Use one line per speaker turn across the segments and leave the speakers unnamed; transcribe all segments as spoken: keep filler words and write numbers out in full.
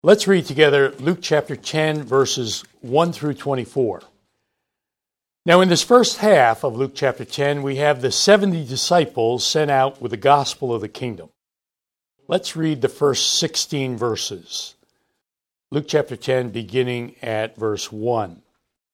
Let's read together Luke chapter ten, verses one through twenty-four. Now, in this first half of Luke chapter ten, we have the seventy disciples sent out with the gospel of the kingdom. Let's read the first sixteen verses. Luke chapter ten, beginning at verse one.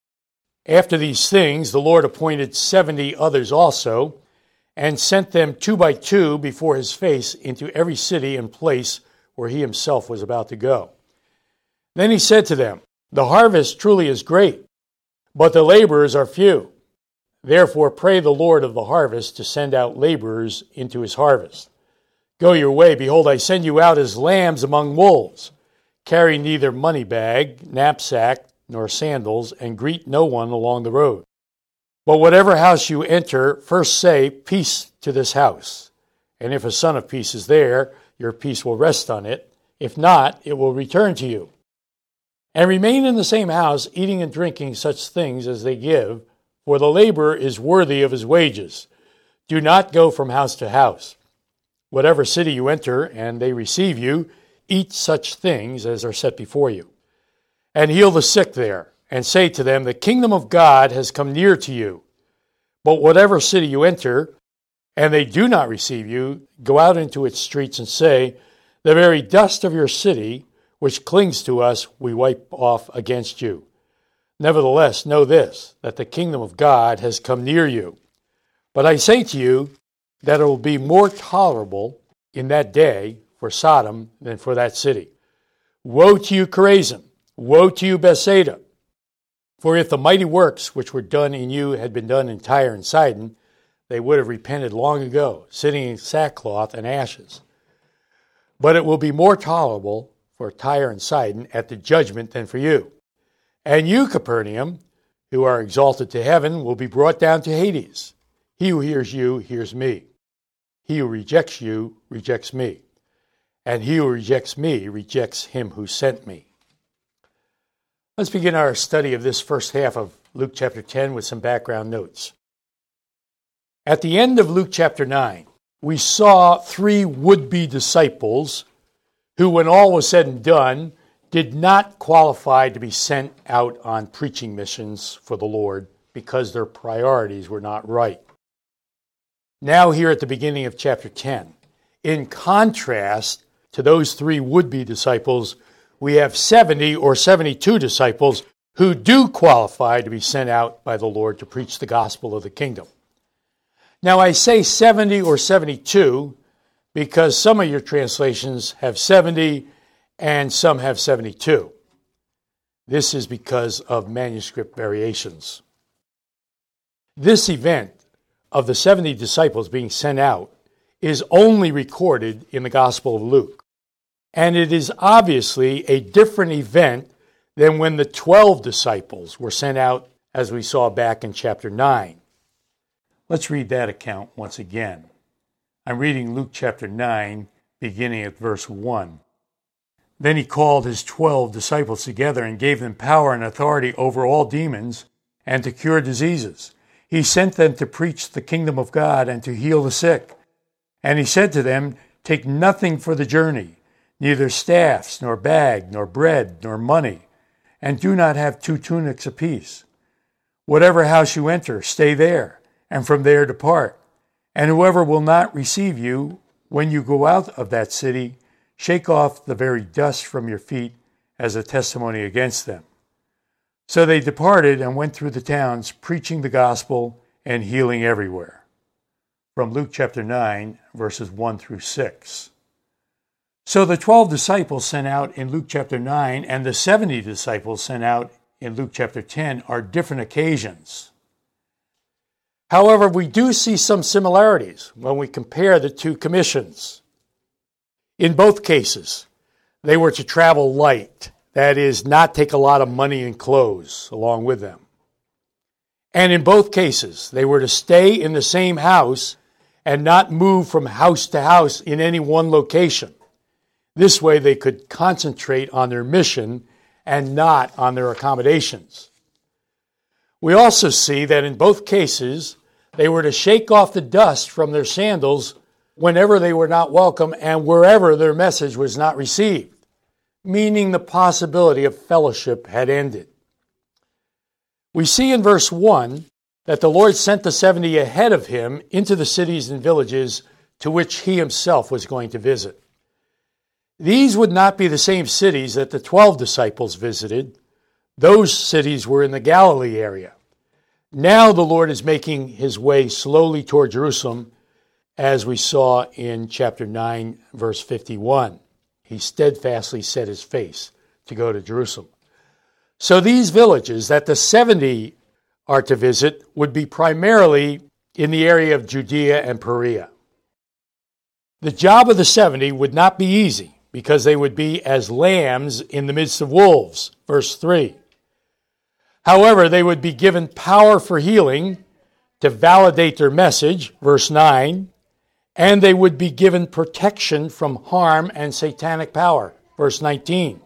After these things, the Lord appointed seventy others also, and sent them two by two before his face into every city and place where he himself was about to go. Then he said to them, "The harvest truly is great, but the laborers are few. Therefore pray the Lord of the harvest to send out laborers into his harvest. Go your way, behold, I send you out as lambs among wolves. Carry neither money bag, knapsack, nor sandals, and greet no one along the road. But whatever house you enter, first say, 'Peace to this house.' And if a son of peace is there, your peace will rest on it. If not, it will return to you. And remain in the same house, eating and drinking such things as they give, for the laborer is worthy of his wages. Do not go from house to house. Whatever city you enter, and they receive you, eat such things as are set before you. And heal the sick there, and say to them, 'The kingdom of God has come near to you.' But whatever city you enter, and they do not receive you, go out into its streets and say, 'The very dust of your city, which clings to us, we wipe off against you.' Nevertheless, know this, that the kingdom of God has come near you. But I say to you that it will be more tolerable in that day for Sodom than for that city. Woe to you, Chorazin! Woe to you, Bethsaida! For if the mighty works which were done in you had been done in Tyre and Sidon, they would have repented long ago, sitting in sackcloth and ashes. But it will be more tolerable for Tyre and Sidon at the judgment than for you. And you, Capernaum, who are exalted to heaven, will be brought down to Hades. He who hears you hears me. He who rejects you rejects me. And he who rejects me rejects him who sent me." Let's begin our study of this first half of Luke chapter ten with some background notes. At the end of Luke chapter nine, we saw three would-be disciples who, when all was said and done, did not qualify to be sent out on preaching missions for the Lord because their priorities were not right. Now here at the beginning of chapter ten, in contrast to those three would-be disciples, we have seventy or seventy-two disciples who do qualify to be sent out by the Lord to preach the gospel of the kingdom. Now I say seventy or seventy-two because some of your translations have seventy and some have seventy-two. This is because of manuscript variations. This event of the seventy disciples being sent out is only recorded in the Gospel of Luke. And it is obviously a different event than when the twelve disciples were sent out, as we saw back in chapter nine. Let's read that account once again. I'm reading Luke chapter nine, beginning at verse one. Then he called his twelve disciples together and gave them power and authority over all demons and to cure diseases. He sent them to preach the kingdom of God and to heal the sick. And he said to them, "Take nothing for the journey, neither staffs, nor bag, nor bread, nor money, and do not have two tunics apiece. Whatever house you enter, stay there, and from there depart. And whoever will not receive you, when you go out of that city, shake off the very dust from your feet as a testimony against them." So they departed and went through the towns, preaching the gospel and healing everywhere. From Luke chapter nine, verses one through six. So the twelve disciples sent out in Luke chapter nine and the seventy disciples sent out in Luke chapter ten are different occasions. However, we do see some similarities when we compare the two commissions. In both cases, they were to travel light, that is, not take a lot of money and clothes along with them. And in both cases, they were to stay in the same house and not move from house to house in any one location. This way they could concentrate on their mission and not on their accommodations. We also see that in both cases, they were to shake off the dust from their sandals whenever they were not welcome and wherever their message was not received. meaning the possibility of fellowship had ended. We see in verse one that the Lord sent the seventy ahead of him into the cities and villages to which he himself was going to visit. These would not be the same cities that the twelve disciples visited. Those cities were in the Galilee area. Now the Lord is making his way slowly toward Jerusalem, as we saw in chapter nine, verse fifty-one. He steadfastly set his face to go to Jerusalem. So these villages that the seventy are to visit would be primarily in the area of Judea and Perea. The job of the seventy would not be easy, because they would be as lambs in the midst of wolves, verse three. However, they would be given power for healing to validate their message, verse nine, and they would be given protection from harm and satanic power, verse nineteen.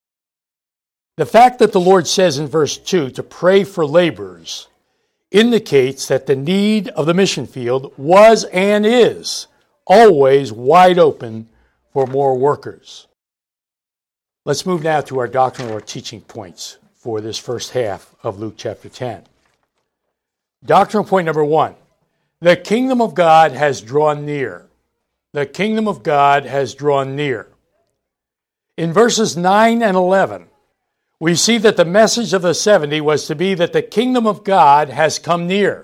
The fact that the Lord says in verse two to pray for laborers indicates that the need of the mission field was and is always wide open for more workers. Let's move now to our doctrinal or teaching points for this first half of Luke chapter ten. Doctrinal point number one, the kingdom of God has drawn near. The kingdom of God has drawn near. In verses nine and eleven, we see that the message of the seventy was to be that the kingdom of God has come near.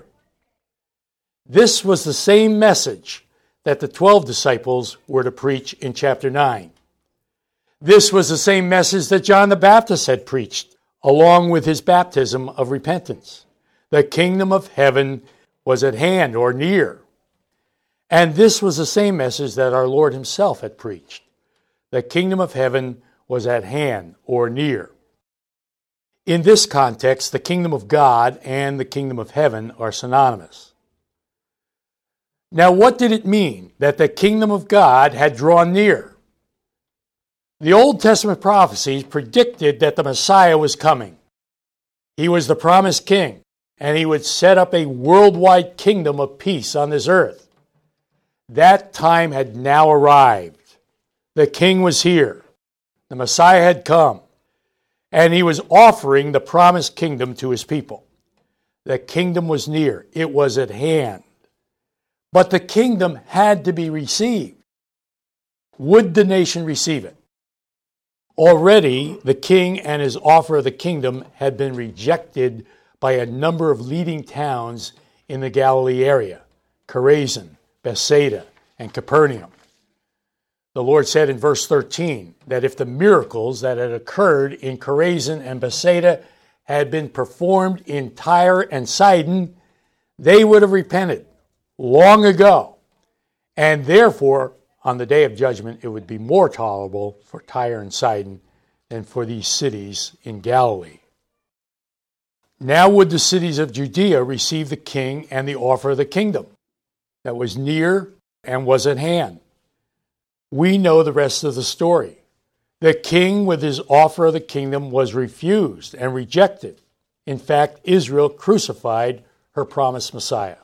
This was the same message that the twelve disciples were to preach in chapter nine. This was the same message that John the Baptist had preached, along with his baptism of repentance. The kingdom of heaven was at hand or near. And this was the same message that our Lord himself had preached. The kingdom of heaven was at hand or near. In this context, the kingdom of God and the kingdom of heaven are synonymous. Now, what did it mean that the kingdom of God had drawn near? The Old Testament prophecies predicted that the Messiah was coming. He was the promised king, and he would set up a worldwide kingdom of peace on this earth. That time had now arrived. The king was here. The Messiah had come, and he was offering the promised kingdom to his people. The kingdom was near. It was at hand. But the kingdom had to be received. Would the nation receive it? Already, the king and his offer of the kingdom had been rejected by a number of leading towns in the Galilee area, Chorazin, Bethsaida, and Capernaum. The Lord said in verse thirteen that if the miracles that had occurred in Chorazin and Bethsaida had been performed in Tyre and Sidon, they would have repented long ago, and therefore, on the day of judgment, it would be more tolerable for Tyre and Sidon than for these cities in Galilee. Now would the cities of Judea receive the king and the offer of the kingdom that was near and was at hand. We know the rest of the story. The king with his offer of the kingdom was refused and rejected. In fact, Israel crucified her promised Messiah.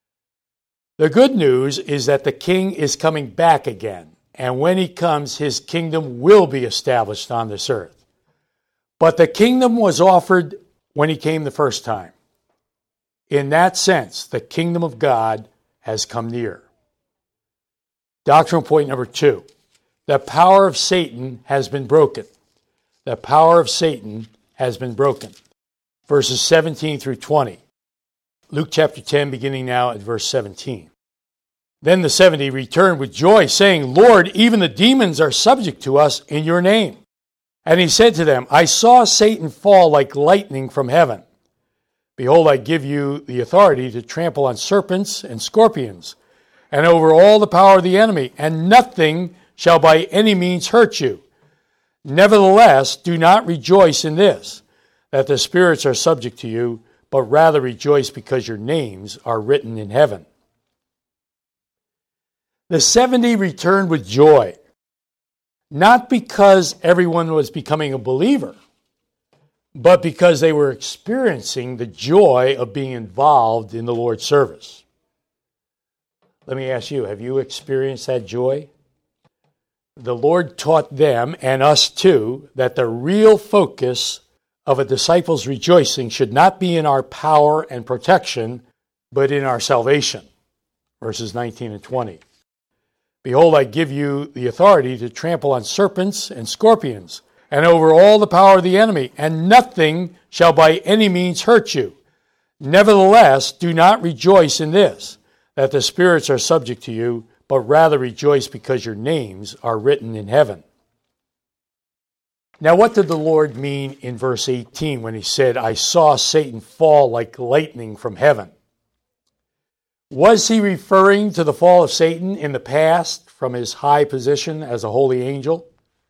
The good news is that the king is coming back again, and when he comes, his kingdom will be established on this earth. But the kingdom was offered when he came the first time. In that sense, the kingdom of God has come near. Doctrinal point number two, the power of Satan has been broken. The power of Satan has been broken. Verses seventeen through twenty. Luke chapter ten, beginning now at verse seventeen. Then the seventy returned with joy, saying, Lord, even the demons are subject to us in your name. And he said to them, I saw Satan fall like lightning from heaven. Behold, I give you the authority to trample on serpents and scorpions, and over all the power of the enemy, and nothing shall by any means hurt you. Nevertheless, do not rejoice in this, that the spirits are subject to you, but rather rejoice because your names are written in heaven. The seventy returned with joy, not because everyone was becoming a believer, but because they were experiencing the joy of being involved in the Lord's service. Let me ask you, have you experienced that joy? the Lord taught them, and us too, that the real focus of a disciple's rejoicing should not be in our power and protection, but in our salvation. Verses nineteen and twenty. Behold, I give you the authority to trample on serpents and scorpions, and over all the power of the enemy, and nothing shall by any means hurt you. Nevertheless, do not rejoice in this, that the spirits are subject to you, but rather rejoice because your names are written in heaven. Now, what did the Lord mean in verse eighteen when he said, I saw Satan fall like lightning from heaven? Was he referring to the fall of Satan in the past from his high position as a holy angel?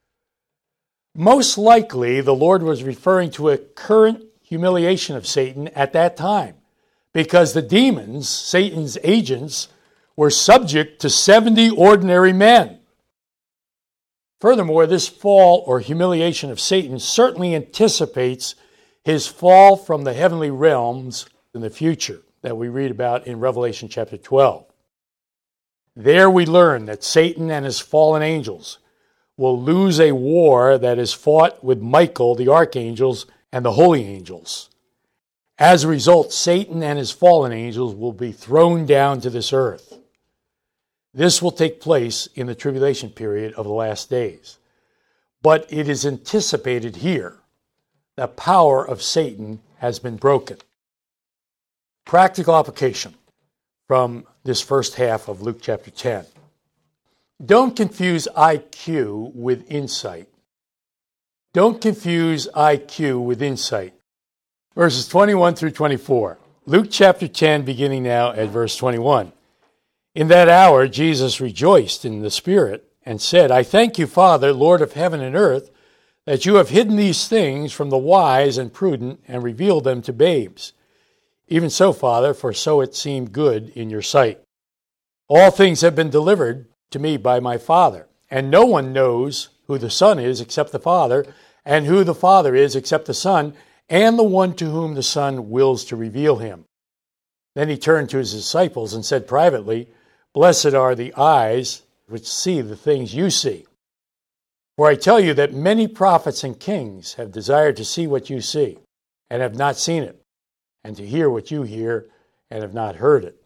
Most likely, the Lord was referring to a current humiliation of Satan at that time, because the demons, Satan's agents, were subject to seventy ordinary men. Furthermore, this fall or humiliation of Satan certainly anticipates his fall from the heavenly realms in the future that we read about in Revelation chapter twelve. There we learn that Satan and his fallen angels will lose a war that is fought with Michael, the archangels, and the holy angels. As a result, Satan and his fallen angels will be thrown down to this earth. This will take place in the tribulation period of the last days. But it is anticipated here the power of Satan has been broken. Practical application from this first half of Luke chapter ten. Don't confuse I Q with insight. Don't confuse I Q with insight. Verses twenty-one through twenty-four. Luke chapter ten, beginning now at verse twenty-one. In that hour, Jesus rejoiced in the Spirit and said, I thank you, Father, Lord of heaven and earth, that you have hidden these things from the wise and prudent and revealed them to babes. Even so, Father, for so it seemed good in your sight. All things have been delivered to me by my Father, and no one knows who the Son is except the Father, and who the Father is except the Son, and the one to whom the Son wills to reveal him. Then he turned to his disciples and said privately, Blessed are the eyes which see the things you see. For I tell you that many prophets and kings have desired to see what you see, and have not seen it, and to hear what you hear, and have not heard it.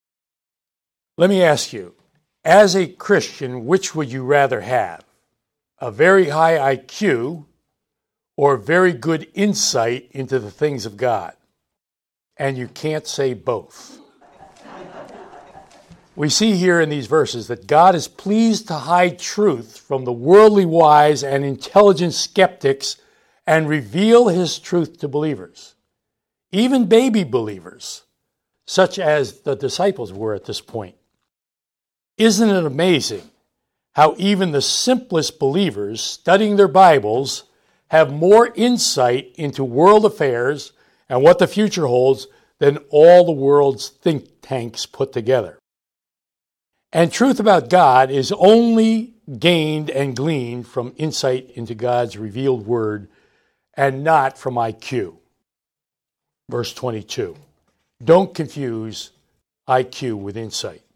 Let me ask you, as a Christian, which would you rather have? A very high I Q or very good insight into the things of God? And you can't say both. We see here in these verses that God is pleased to hide truth from the worldly wise and intelligent skeptics and reveal his truth to believers, even baby believers, such as the disciples were at this point. Isn't it amazing how even the simplest believers studying their Bibles have more insight into world affairs and what the future holds than all the world's think tanks put together? And truth about God is only gained and gleaned from insight into God's revealed word and not from I Q. Verse twenty-two. Don't confuse I Q with insight.